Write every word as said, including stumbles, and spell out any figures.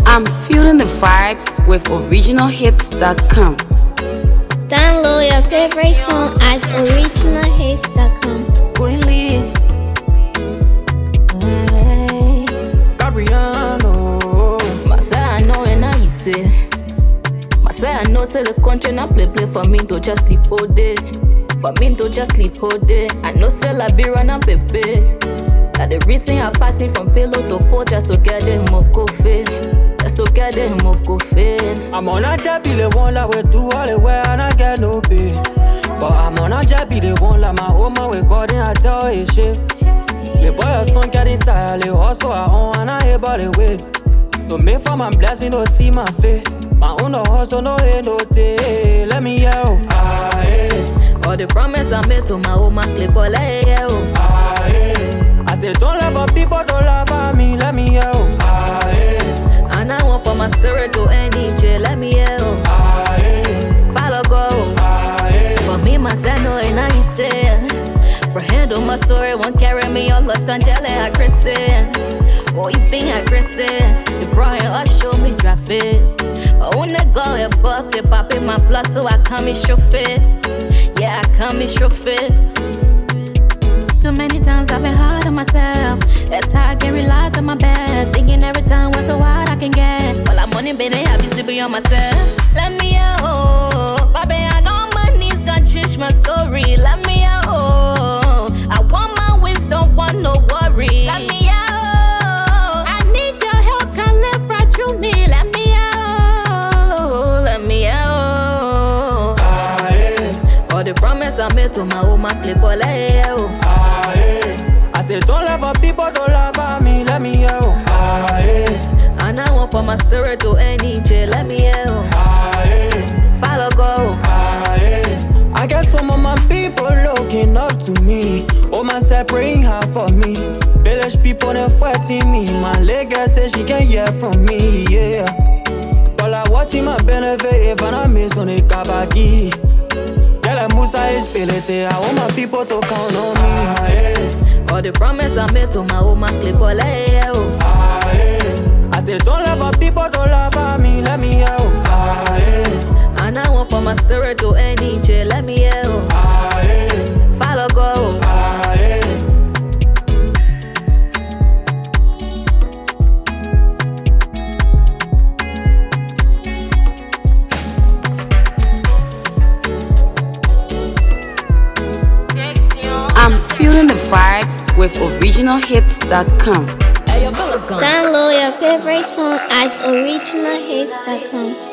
I'm feeling the vibes with original hits dot com. Download your favorite song at original hits dot com. Quinley, hey. Gabriano, Masai, I know and I say, Masai, I know say the country not play play for me to just sleep all day. For me to just sleep all day. I know say la be run and pepe. That the reason I passing from pillow to pole just to get them more coffee. Just to get them more coffee. I'm on a job, the one that we do all the way and I get no pay. But I'm on a job, the one that my home we got in I tell you shit. The boy a son getting tired, the hustle I own and I able the way. To make for my blessing, no see my face. My own no hustle, no hate, no day. Let me yell, ah, yeah. All the promise I made to my woman clip all I yell. Ah, yeah. I said don't love for people, don't love for me. Let me yell, ah, yeah. And I want for my story to any jail. Let me yell, ah, yeah. follow go, ah, yeah. for me myself no and I say. For handle my story won't carry me all left and jelly I crazy. Oh you think I crazy? The Brian us show me traffic. But when I go above the pop in my blood so I come in show fit. Yeah I come in show fit. Too many times I've been hard on myself. That's how I can realize on my bed. Thinking every time what's so hard I can get. While I'm on it, baby, I be sleeping on myself. Let me out, baby, I know my knees can't change my story. Let me out, I want my wins, don't want no worry. Let me out, I need your help, can't live right through me. Let me out, let me out. Ah, yeah. All the promise I made to my woman clip all I out. I say don't love for people, don't love for me. Let me yell, ah, yeah. And I want for my story to any jail. Let me yell, ah, yeah. follow go, ah, yeah. I got some of my people looking up to me. Oh man, said praying hard for me. Village people they fighting me. My leg girl say she can hear from me, yeah. All I want in my benefit if I not miss on the kabaki. Girl, I Musa is pelete. I want my people to count on me, ah, yeah. All the promise I made to my woman clip all I out. Ah, yeah. I said don't love for people, don't love for me. Let me yell, ah, yeah. And I want for my story to any jail. Let me yell, ah, yeah. follow go, ah, yeah. I'm feeling the vibes with original hits dot com. Hey, your fella gone. Download your favorite song at original hits dot com.